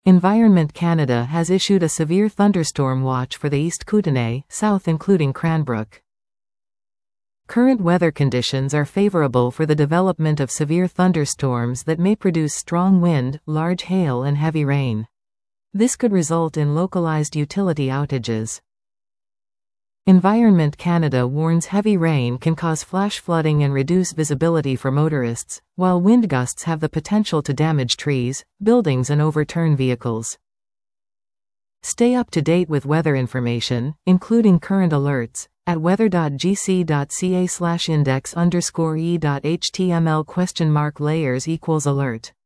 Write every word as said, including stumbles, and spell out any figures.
Environment Canada has issued a severe thunderstorm watch for the East Kootenay, south including Cranbrook. Current weather conditions are favorable for the development of severe thunderstorms that may produce strong wind, large hail and heavy rain. This could result in localized utility outages. Environment Canada warns heavy rain can cause flash flooding and reduce visibility for motorists, while wind gusts have the potential to damage trees, buildings and overturn vehicles. Stay up to date with weather information, including current alerts, at weather dot g c dot c a slash index underscore e dot h t m l question mark layers equals alert.